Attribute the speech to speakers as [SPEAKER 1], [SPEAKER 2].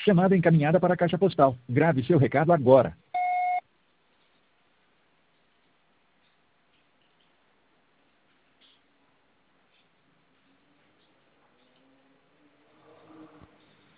[SPEAKER 1] Chamada encaminhada para a caixa postal. Grave seu recado agora.